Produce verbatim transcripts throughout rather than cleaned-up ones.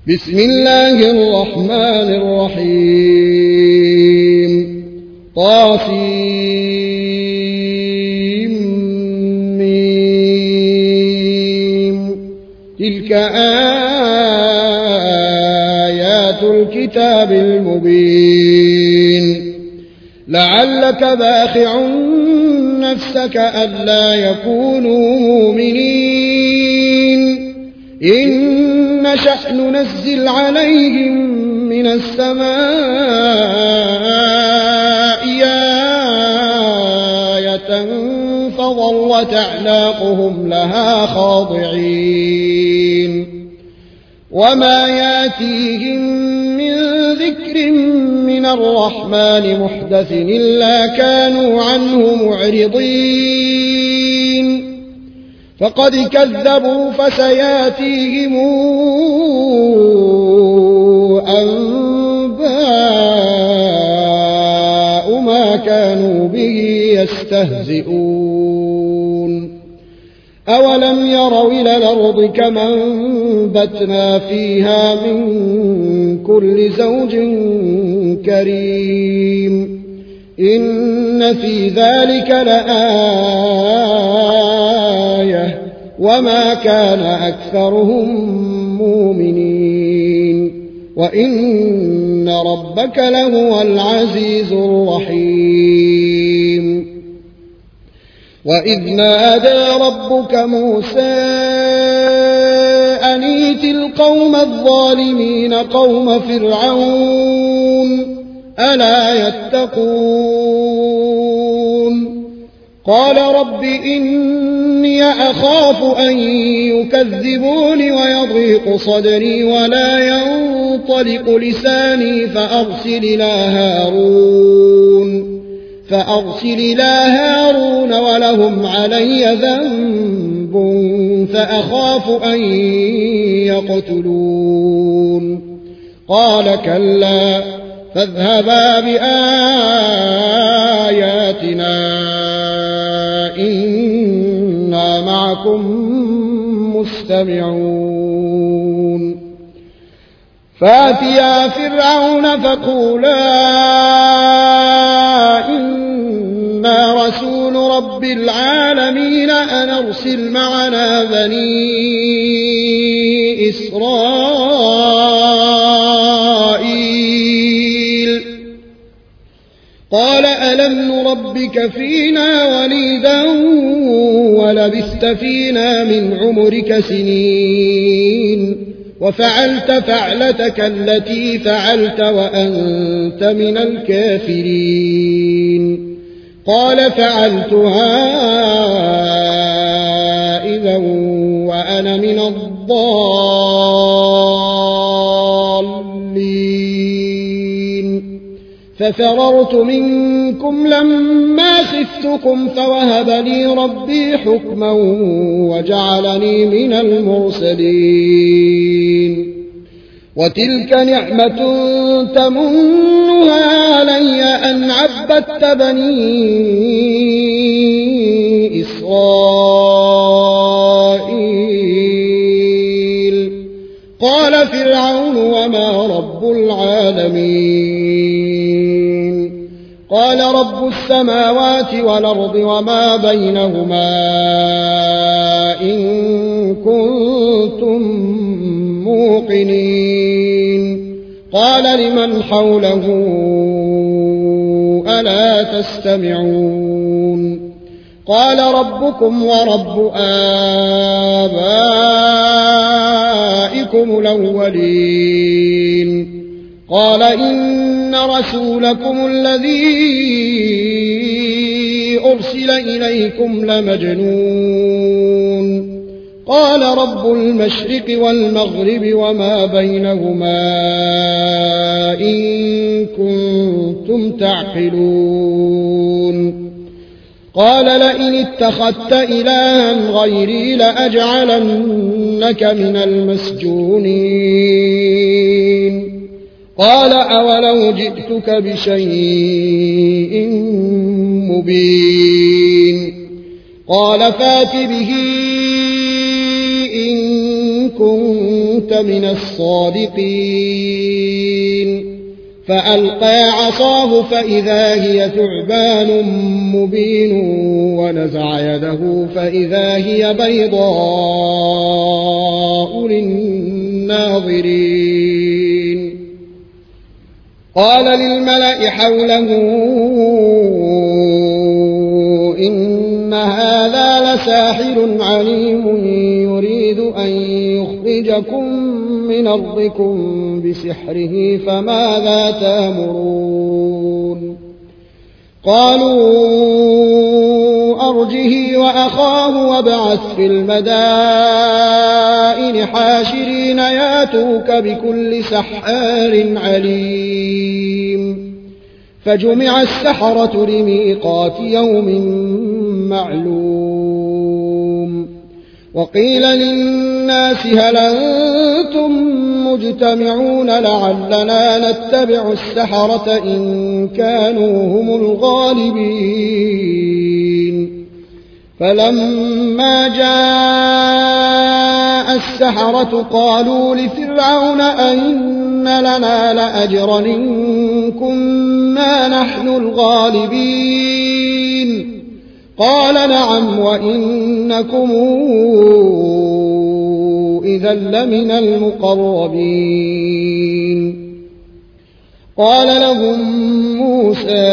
بسم الله الرحمن الرحيم طاسيم تلك آيات الكتاب المبين لعلك باخع نفسك ألا يكونوا مؤمنين إن نشأ ننزل عليهم من السماء آية فظلت أعناقهم لها خاضعين وما ياتيهم من ذكر من الرحمن محدث إلا كانوا عنه معرضين فقد كذبوا فسياتيهم أنباء ما كانوا به يستهزئون أولم يروا إلى الأرض كما أنبتنا فيها من كل زوج كريم إن في ذلك لآية وما كان أكثرهم مؤمنين وإن ربك لهو العزيز الرحيم وإذ نادى ربك موسى أن ائت القوم الظالمين قوم فرعون ألا يتقون قال رب إني أخاف أن يكذبون ويضيق صدري ولا ينطلق لساني فأرسل إلى هارون فأرسل إلى هارون ولهم علي ذنب فأخاف أن يقتلون قال كلا فاذهبا بآياتنا إنا معكم مستمعون فاتيا فرعون فقولا إنا رسول رب العالمين أن أرسل معنا بني إسرائيل قال ألم نربك فينا وليدا ولبثت فينا من عمرك سنين وفعلت فعلتك التي فعلت وأنت من الكافرين قال فعلتها إذا وأنا من الضالين ففررت منكم لما خفتكم فوهب لي ربي حكما وجعلني من المرسلين وتلك نعمة تمنها علي أن عبدت بني إسرائيل قال فرعون وما رب العالمين قال رب السماوات والأرض وما بينهما إن كنتم موقنين قال لمن حوله ألا تستمعون قال ربكم ورب آبائكم الأولين قال إن رسولكم الذي أرسل إليكم لمجنون قال رب المشرق والمغرب وما بينهما إن كنتم تعقلون قال لئن اتخذت إلها غيري لأجعلنك من المسجونين قال أولو جئتك بشيء مبين قال فات به إن كنت كنت من الصادقين فألقى عصاه فإذا هي ثعبان مبين ونزع يده فإذا هي بيضاء للناظرين قال للملأ حوله إن هذا لساحر عليم يريد أن يخرجكم من أرضكم بسحره فماذا تأمرون قالوا أرجه وأخاه وابعث في المدائن حاشرين ياتوك بكل سحار عليم فجمع السحرة لميقات يوم معلوم وقيل للناس هل أنتم مجتمعون لعلنا نتبع السحرة إن كانوا هم الغالبين فلما جاء السحرة قالوا لفرعون أئن لنا لأجرا إن كنا نحن الغالبين قال نعم وإنكم إذا لمن المقربين قال لهم موسى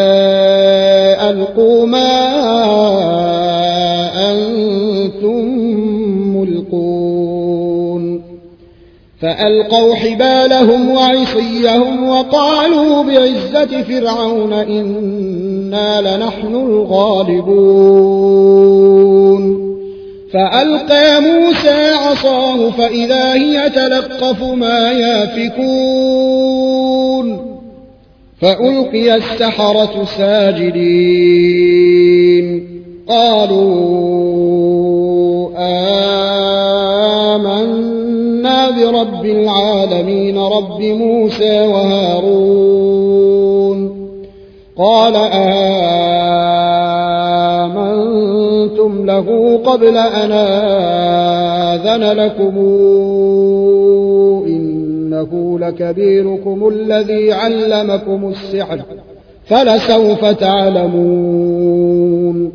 ألقوا ما أنتم ملقون فألقوا حبالهم وعصيهم وقالوا بعزة فرعون إنا لنحن الغالبون فألقى موسى عصاه فإذا هي تلقف ما يافكون فألقي السحرة ساجدين قالوا آمنا برب العالمين رب موسى وهارون قال آمنتم له قبل أن آذن لكم إنه لكبيركم الذي علمكم السحر فلسوف تعلمون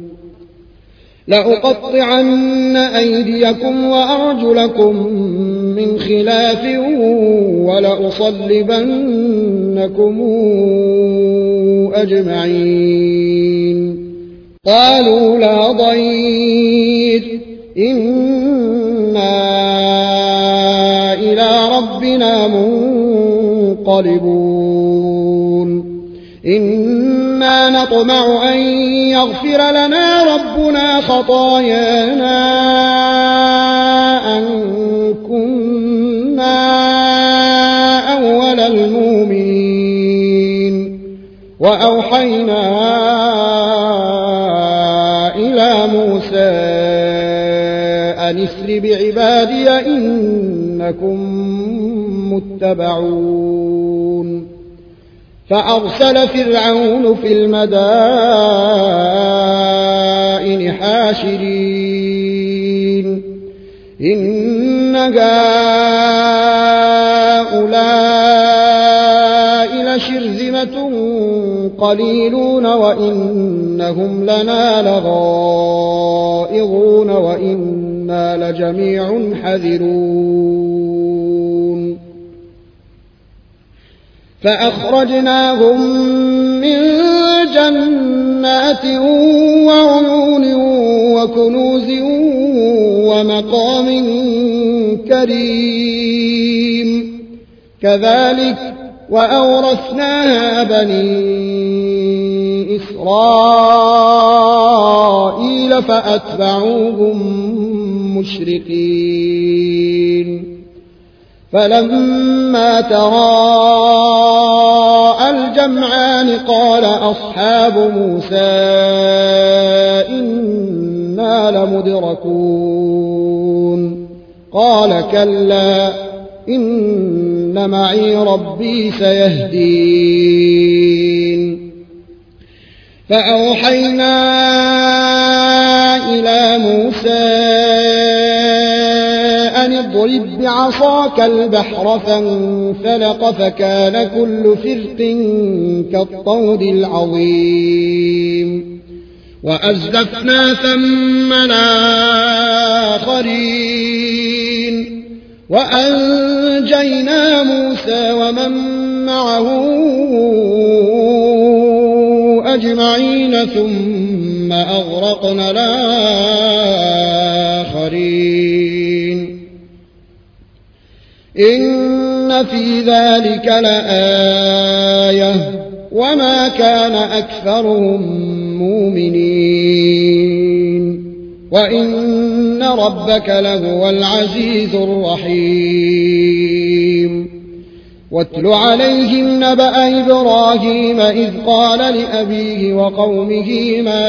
لأقطعن أيديكم وأرجلكم من خلاف ولأصلبنكم أجمعين قالوا لا ضير إنا إلى ربنا منقلبون إنا نطمع أن يغفر لنا ربنا خطايانا أن كنا أول المؤمنين وأوحينا إلى موسى أن اسر بعبادي إنكم متبعون فأرسل فرعون في المدائن حاشرين إن هؤلاء لشرذمة قليلون وإنهم لنا لغائظون وإنا لجميع حذرون فأخرجناهم من جنات وعيون وكنوز ومقام كريم كذلك وأورثناها بني إسرائيل فأتبعوهم مشرقين فلما تراءى الجمعان قال أصحاب موسى إنا لمدركون قال كلا إن معي ربي سيهدين فأوحينا إلى موسى أن اضرب بعصاك البحر فانفلق فكان كل فرق كالطود العظيم وأزلفنا ثم الآخرين وأنجينا موسى ومن معه أجمعين ثم أغرقنا الآخرين إن في ذلك لآية وما كان أكثرهم مؤمنين وإن ربك لهو العزيز الرحيم واتل عليهم نبأ إبراهيم إذ قال لأبيه وقومه ما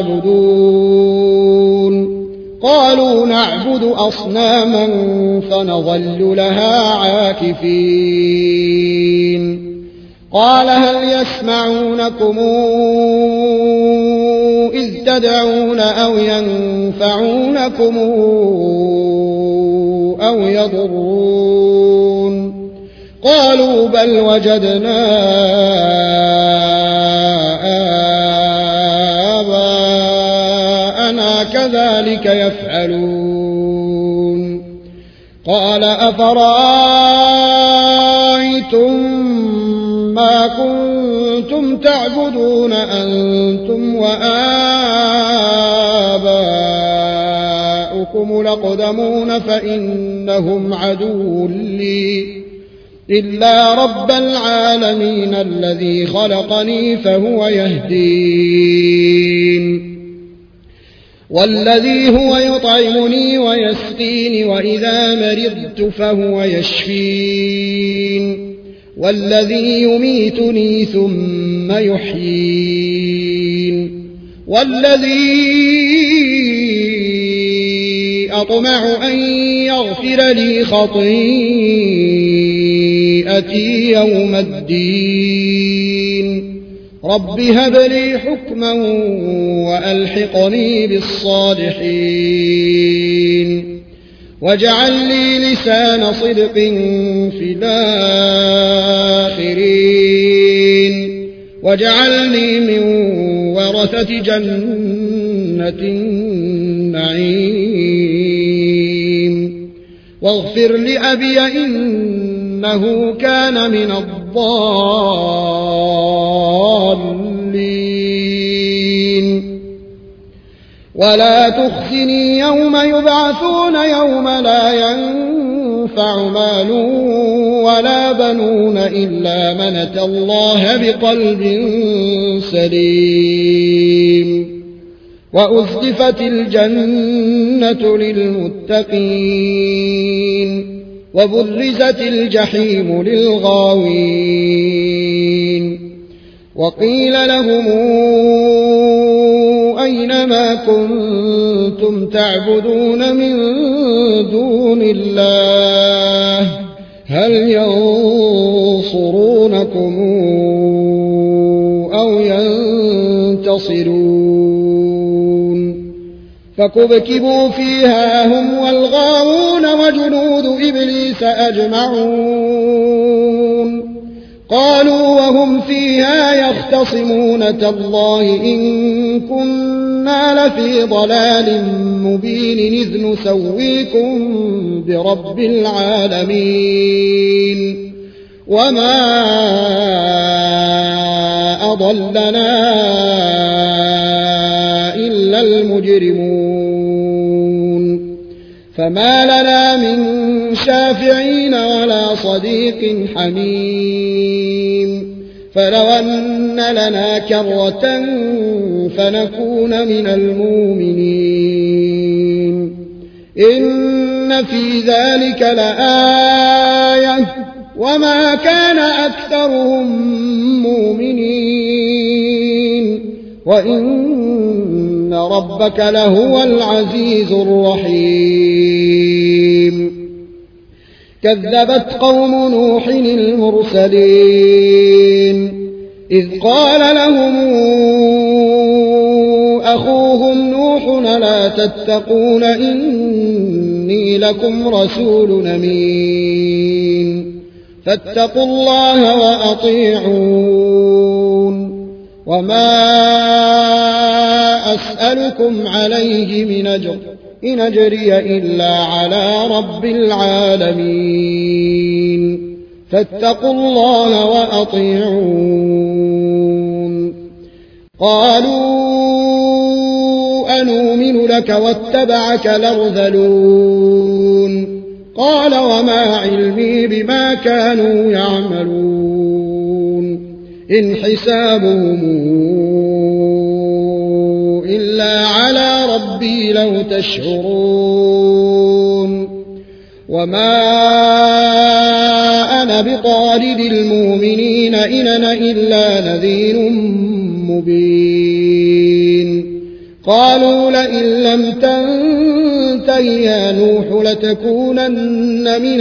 تعبدون قالوا نعبد أصناما فنظل لها عاكفين قال هل يسمعونكم إذ تدعون أو ينفعونكم أو يضرون قالوا بل وجدنا آباءنا كذلك يفعلون قال أفرأيتم ما كنتم تعبدون أنتم وآباؤكم الأقدمون فإنهم عدو لي إلا رب العالمين الذي خلقني فهو يهدين والذي هو يطعمني ويسقيني وإذا مرضت فهو يشفين والذي يميتني ثم يحيين والذي أطمع أن يغفر لي خطيئتي يوم الدين رب هب لي حكما وألحقني بالصالحين واجعل لي لسان صدق في الآخرين واجعلني من ورثة جنة النعيم واغفر لأبي إنه كان من الضالين ولا تخزني يوم يبعثون يوم لا ينفع مال ولا بنون إلا من أتى الله بقلب سليم وأزلفت الجنة للمتقين وبرزت الجحيم للغاوين وقيل لهم أين ما كنتم تعبدون من دون الله هل ينصرونكم أو ينتصرون فكبكبوا فيها هم والغاوون وجنود إبليس أجمعون قالوا وهم فيها يختصمون تالله إن كنا لفي ضلال مبين إذ نسويكم برب العالمين وما أضلنا إلا المجرمون فما لنا من شافعين ولا صديق حميم فلو أن لنا كرة فنكون من المؤمنين إن في ذلك لآية وما كان أكثرهم مؤمنين وإن ربك لهو العزيز الرحيم كذبت قوم نوح المرسلين إذ قال لهم أخوهم نوح لا تتقون إن إني لكم رسول أمين فاتقوا الله وأطيعون وما أسألكم عليه من أجر إن أجري إلا على رب العالمين فاتقوا الله وأطيعون قالوا أنؤمن لك واتبعك الأرذلون قال وما علمي بما كانوا يعملون إن حسابهم إلا على ربي لو تشعرون وما أنا بطارد المؤمنين إن أنا إلا نذير مبين قالوا لئن لم تنته يا نوح لتكونن من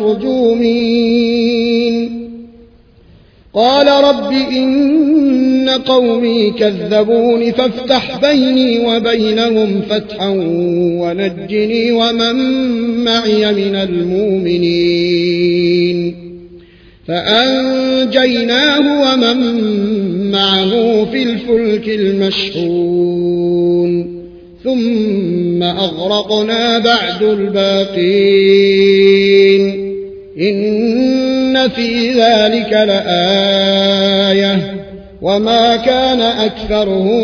المرجومين قال رب إن قومي كذبون فافتح بيني وبينهم فتحا ونجني ومن معي من المؤمنين فأنجيناه ومن معه في الفلك المشحون ثم أغرقنا بعد الباقين إن في ذلك لآية وما كان أكثرهم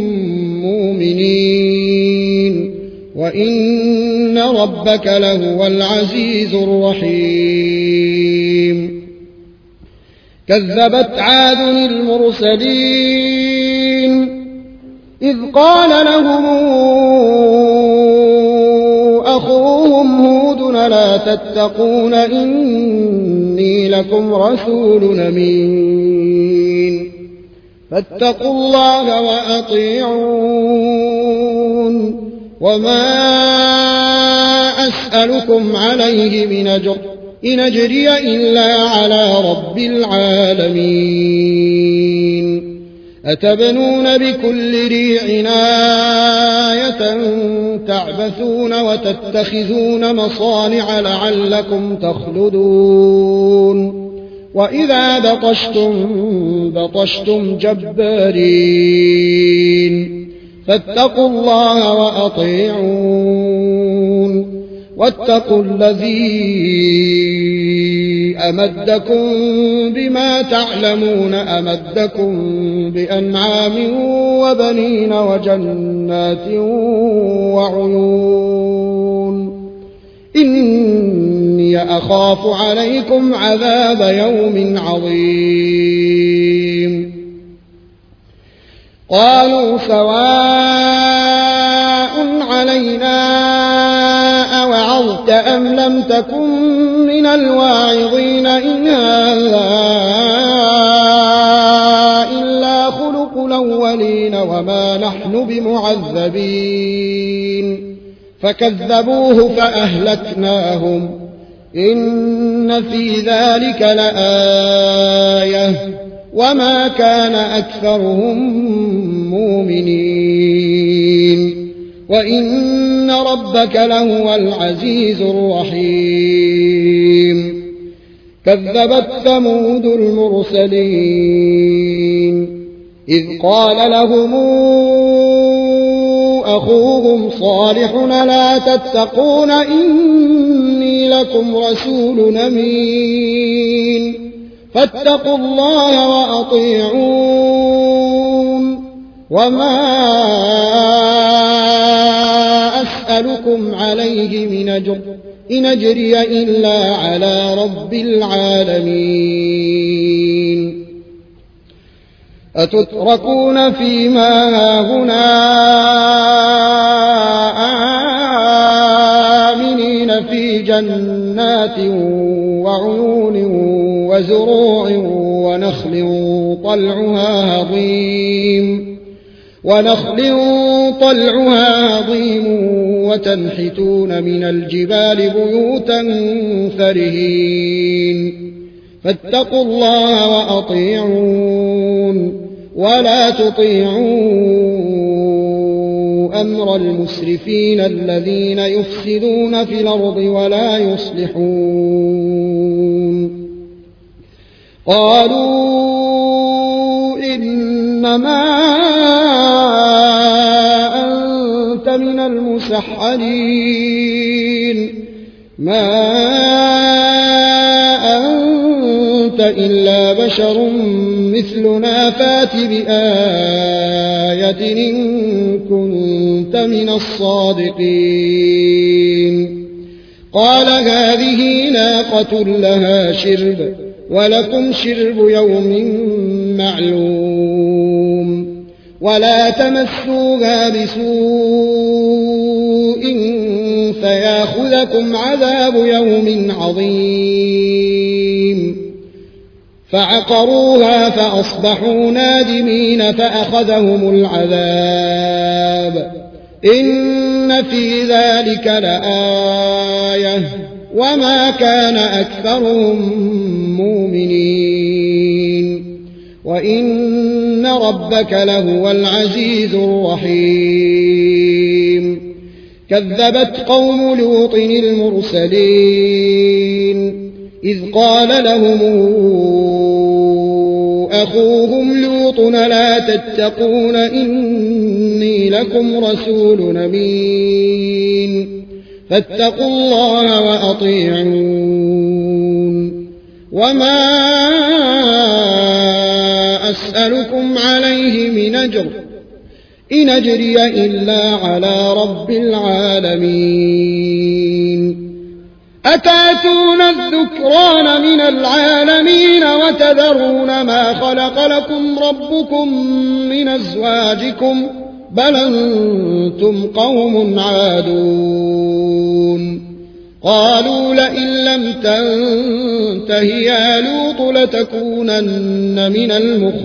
مؤمنين وإن ربك لهو العزيز الرحيم كذبت عاد المرسلين إذ قال لهم أخوهم هود لا تتقون إني لكم رسول أمين فاتقوا الله وأطيعون وما أسألكم عليه من أجر إن أجري إلا على رب العالمين أتبنون بكل ريع آية تعبثون وتتخذون مصانع لعلكم تخلدون وإذا بطشتم بطشتم جبارين فاتقوا الله وأطيعون واتقوا الذي أمدكم بما تعلمون أمدكم بأنعام وبنين وجنات وعيون إني أخاف عليكم عذاب يوم عظيم قالوا سواء علينا أوعظت أم لم تكن من الواعظين إن هذا إلا خلق الأولين وما نحن بمعذبين فكذبوه فأهلكناهم إن في ذلك لآية وما كان أكثرهم مؤمنين وإن ربك لهو العزيز الرحيم كذبت ثمود المرسلين إذ قال لهم أخوهم صالح لا تتقون إني لكم رسول أمين فاتقوا الله وأطيعون وما أسألكم عليه من أجر إن أجري إلا على رب العالمين أتتركون فيما هاهنا آمنين في جنات وعيون وزروع ونخل طلعها هضيم ونخل طلعها هضيم وتنحتون من الجبال بيوتا فرهين فاتقوا الله وأطيعون ولا تطيعوا أمر المسرفين الذين يفسدون في الأرض ولا يصلحون قالوا إنما أنت من المسحرين ما أنت إلا بشر مثلنا فات بآية إن كنت من الصادقين قال هذه ناقة لها شرب ولكم شرب يوم معلوم ولا تمسوها بسوء فياخذكم عذاب يوم عظيم فعقروها فأصبحوا نادمين فأخذهم العذاب إن في ذلك لآية وما كان أكثرهم مؤمنين وإن ربك لهو العزيز الرحيم كذبت قوم لوط المرسلين إذ قال لهم أخوهم لوط لا تتقون إني لكم رسول أمين فاتقوا الله وأطيعون وما أسألكم عليه من أجر إن أجري إلا على رب العالمين أتأتون الذكران من العالمين وتذرون ما خلق لكم ربكم من أزواجكم بل أنتم قوم عادون قالوا لئن لم تنته يا لوط لتكونن من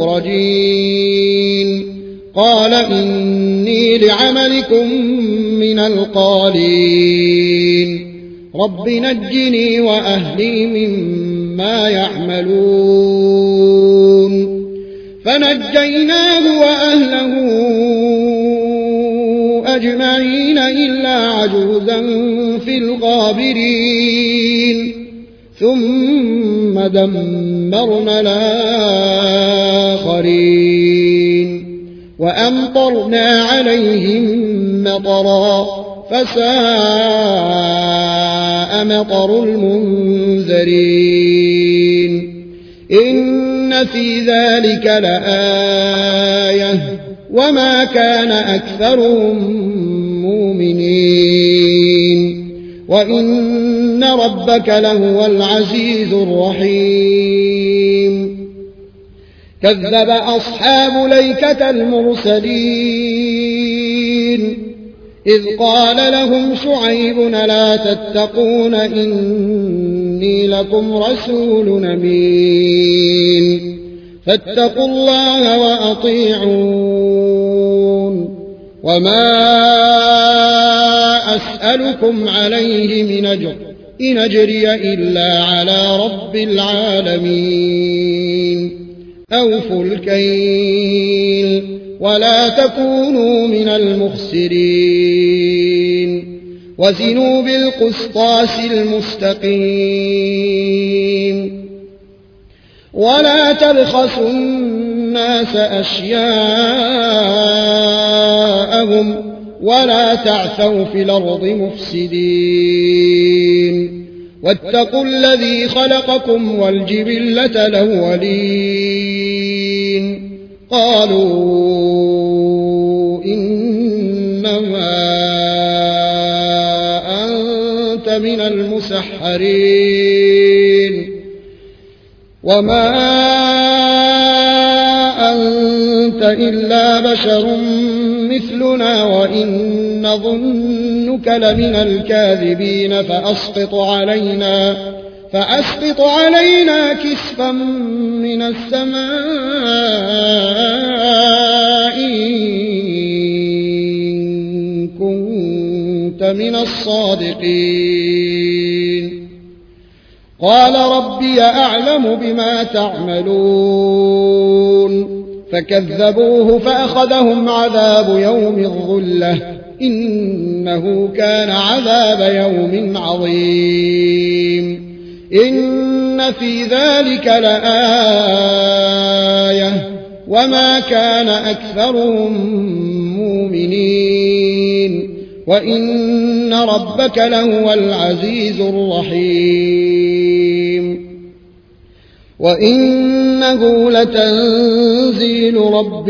المخرجين قال إني لعملكم من القالين رب نجني وأهلي مما يعملون فنجيناه وأهله أجمعين إلا عجوزا في الغابرين ثم دمرنا الآخرين وأمطرنا عليهم مطرا فساء مطر المنذرين إن في ذلك لآية وما كان أكثرهم مؤمنين وإن ربك لهو العزيز الرحيم كذب أصحاب ليكة المرسلين إذ قال لهم شعيب لا تتقون إني لكم رسول أمين فاتقوا الله وأطيعون وما أسألكم عليه من أجر إن أجري إلا على رب العالمين أوفوا الكيل ولا تكونوا من المخسرين وزنوا بالقسطاس المستقيم ولا تبخسوا الناس أشياءهم ولا تعثوا في الأرض مفسدين واتقوا الذي خلقكم والجبلة الأولين قالوا إنما أنت من المسحرين وما أنت إلا بشر مثلنا وإن نظنك لمن الكاذبين فأسقط علينا فأسقط علينا كسفا من السماء إن كنت من الصادقين قال ربي أعلم بما تعملون فكذبوه فأخذهم عذاب يوم الظلة إنه كان عذاب يوم عظيم إن في ذلك لآية وما كان أكثرهم مؤمنين وإن ربك لهو العزيز الرحيم وإنه لتنزيل رب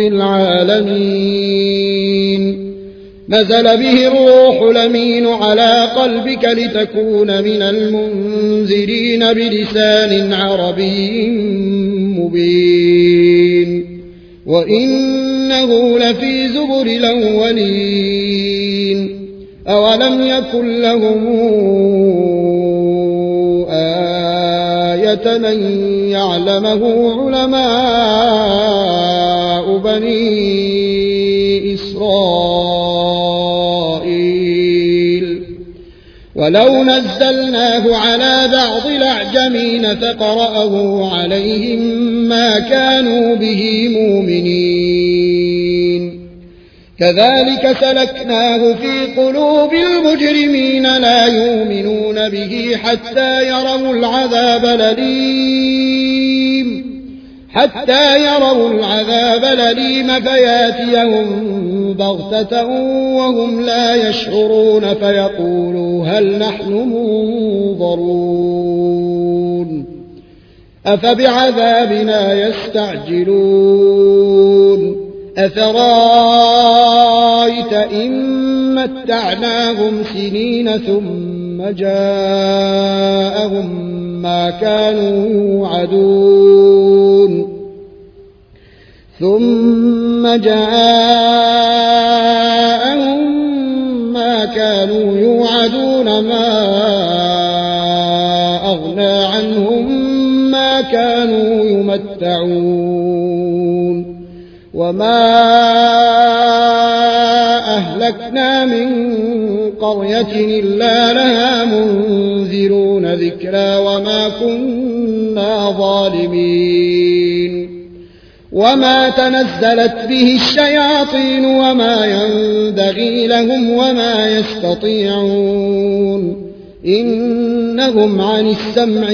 العالمين نزل به الروح الأمين على قلبك لتكون من المنذرين بلسان عربي مبين وإنه لفي زبر الأولين أولم يكن لهم آية أن يعلمه علماء بني إسرائيل ولو نزلناه على بعض الأعجمين فقرأه عليهم ما كانوا به مؤمنين كذلك سلكناه في قلوب المجرمين لا يؤمنون به حتى يروا العذاب الأليم حتى يروا العذاب الأليم فياتيهم بغتة وهم لا يشعرون فيقولوا هل نحن منظرون أفبعذابنا يستعجلون أفرايت إن متعناهم سنين ثم جاءهم ما كانوا يوعدون ثم جاءهم ما كانوا يوعدون ما أغنى عنهم ما كانوا يمتعون وما أهلكنا من قرية إلا لها منذرون ذكرى وما كنا ظالمين وما تنزلت به الشياطين وما ينبغي لهم وما يستطيعون إنهم عن السمع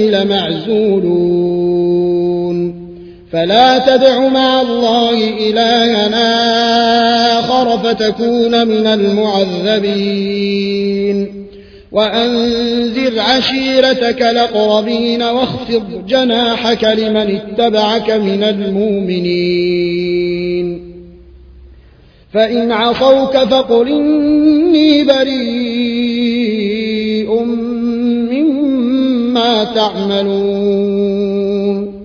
لمعزولون فلا تدع مع الله إلهنا آخر فتكون من المعذبين وأنذر عشيرتك الأقربين واخفض جناحك لمن اتبعك من المؤمنين فإن عصوك فقل إني بريء مما تعملون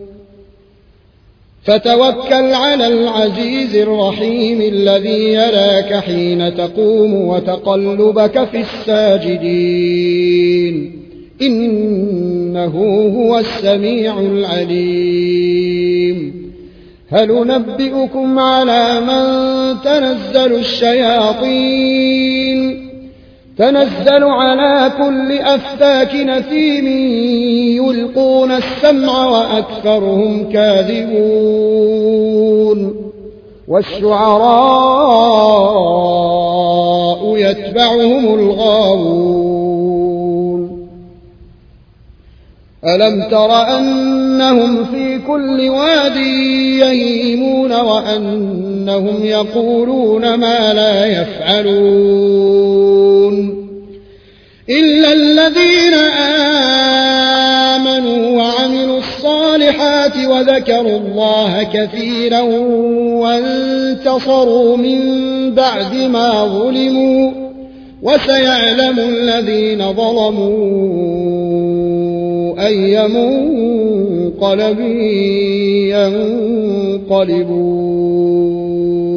فتوكل على العزيز الرحيم الذي يراك حين تقوم وتقلبك في الساجدين إنه هو السميع العليم هل ننبئكم على من تنزل الشياطين تنزل على كل أفاك نثيم يلقون السمع وأكثرهم كاذبون والشعراء يتبعهم الغاوون ألم تر أنهم في كل واد يهيمون وأنهم يقولون ما لا يفعلون إلا الذين آمنوا وعملوا الصالحات وذكروا الله كثيرا وانتصروا من بعد ما ظلموا وسيعلم الذين ظلموا أي منقلب ينقلبون